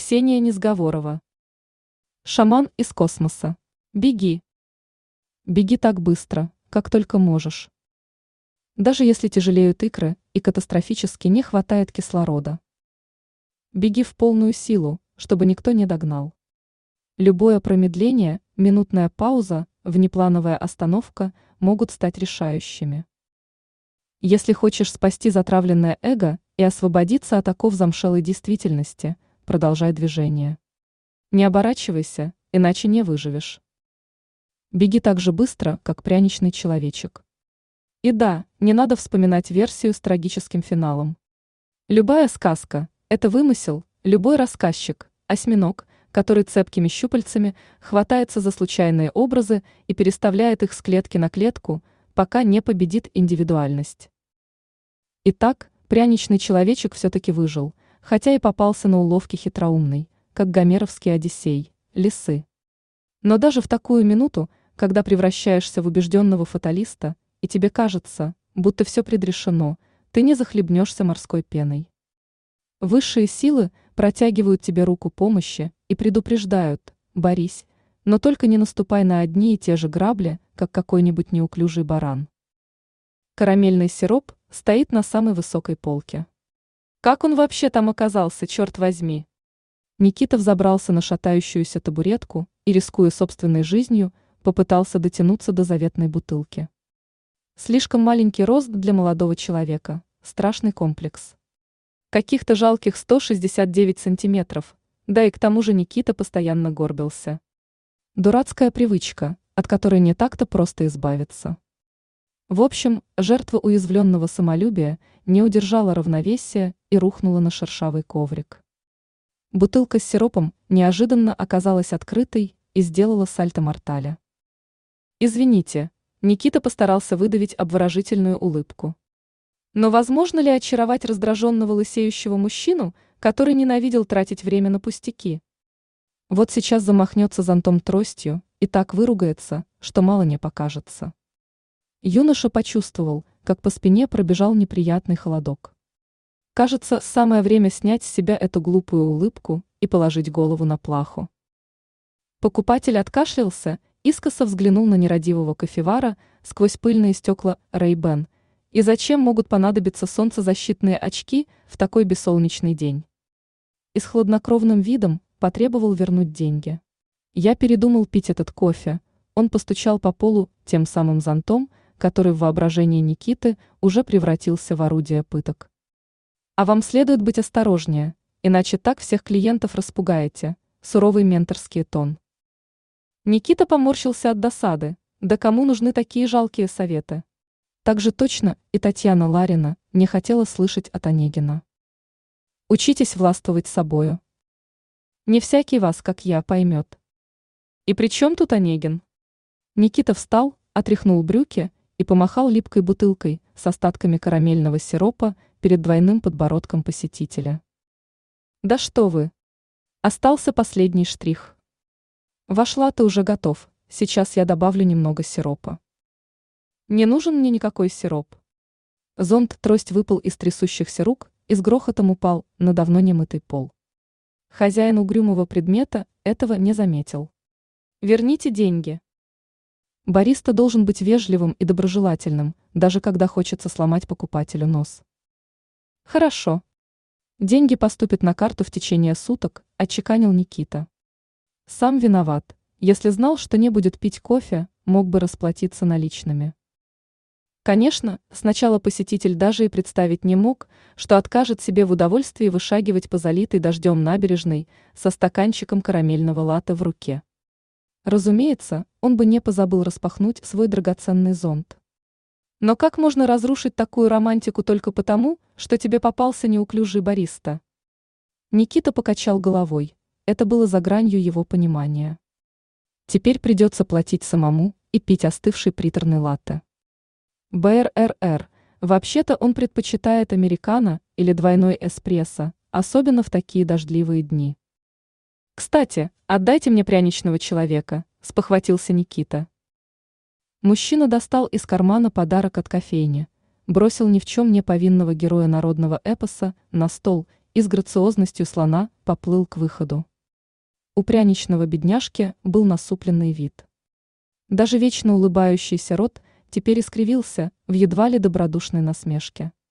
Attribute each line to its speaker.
Speaker 1: Ксения Низговорова. Шаман из космоса. Беги. Беги так быстро, как только можешь. Даже если тяжелеют икры и катастрофически не хватает кислорода. Беги в полную силу, чтобы никто не догнал. Любое промедление, минутная пауза, внеплановая остановка могут стать решающими. Если хочешь спасти затравленное эго и освободиться от оков замшелой действительности, продолжай движение. Не оборачивайся, иначе не выживешь. Беги так же быстро, как пряничный человечек. И да, не надо вспоминать версию с трагическим финалом. Любая сказка – это вымысел, любой рассказчик – осьминог, который цепкими щупальцами хватается за случайные образы и переставляет их с клетки на клетку, пока не победит индивидуальность. Итак, пряничный человечек все-таки выжил, хотя и попался на уловки хитроумный, как гомеровский Одиссей, лисы. Но даже в такую минуту, когда превращаешься в убежденного фаталиста, и тебе кажется, будто все предрешено, ты не захлебнешься морской пеной. Высшие силы протягивают тебе руку помощи и предупреждают: борись, но только не наступай на одни и те же грабли, как какой-нибудь неуклюжий баран. Карамельный сироп стоит на самой высокой полке. Как он вообще там оказался, черт возьми? Никита взобрался на шатающуюся табуретку и, рискуя собственной жизнью, попытался дотянуться до заветной бутылки. Слишком маленький рост для молодого человека, страшный комплекс. Каких-то жалких 169 сантиметров, да и к тому же Никита постоянно горбился. Дурацкая привычка, от которой не так-то просто избавиться. В общем, жертва уязвленного самолюбия не удержала равновесия и рухнула на шершавый коврик. Бутылка с сиропом неожиданно оказалась открытой и сделала сальто-мортале. «Извините», Никита постарался выдавить обворожительную улыбку. Но возможно ли очаровать раздраженного лысеющего мужчину, который ненавидел тратить время на пустяки? Вот сейчас замахнется зонтом тростью и так выругается, что мало не покажется. Юноша почувствовал, как по спине пробежал неприятный холодок. Кажется, самое время снять с себя эту глупую улыбку и положить голову на плаху. Покупатель откашлялся, искоса взглянул на нерадивого кофевара сквозь пыльные стекла Ray-Ban. И зачем могут понадобиться солнцезащитные очки в такой бессолнечный день? И с хладнокровным видом потребовал вернуть деньги. Я передумал пить этот кофе. Он постучал по полу тем самым зонтом, который в воображении Никиты уже превратился в орудие пыток. А вам следует быть осторожнее, иначе так всех клиентов распугаете, суровый менторский тон. Никита поморщился от досады. Да кому нужны такие жалкие советы? Так же точно и Татьяна Ларина не хотела слышать от Онегина. Учитесь властвовать собою. Не всякий вас, как я, поймет. И при чем тут Онегин? Никита встал, отряхнул брюки и помахал липкой бутылкой с остатками карамельного сиропа перед двойным подбородком посетителя. Да что вы! Остался последний штрих. Ваш латте уже готов, сейчас я добавлю немного сиропа. Не нужен мне никакой сироп. Зонт-трость выпал из трясущихся рук и с грохотом упал на давно немытый пол. Хозяин угрюмого предмета этого не заметил. Верните деньги. Бариста должен быть вежливым и доброжелательным, даже когда хочется сломать покупателю нос. Хорошо. Деньги поступят на карту в течение суток, отчеканил Никита. Сам виноват. Если знал, что не будет пить кофе, мог бы расплатиться наличными. Конечно, сначала посетитель даже и представить не мог, что откажет себе в удовольствии вышагивать по залитой дождем набережной со стаканчиком карамельного латте в руке. Разумеется, он бы не позабыл распахнуть свой драгоценный зонт. Но как можно разрушить такую романтику только потому, что тебе попался неуклюжий бариста? Никита покачал головой. Это было за гранью его понимания. Теперь придется платить самому и пить остывший приторный латте. БРРР. Вообще-то он предпочитает американо или двойной эспрессо, особенно в такие дождливые дни. «Кстати, отдайте мне пряничного человека», – спохватился Никита. Мужчина достал из кармана подарок от кофейни, бросил ни в чем не повинного героя народного эпоса на стол и с грациозностью слона поплыл к выходу. У пряничного бедняжки был насупленный вид. Даже вечно улыбающийся рот теперь искривился в едва ли добродушной насмешке.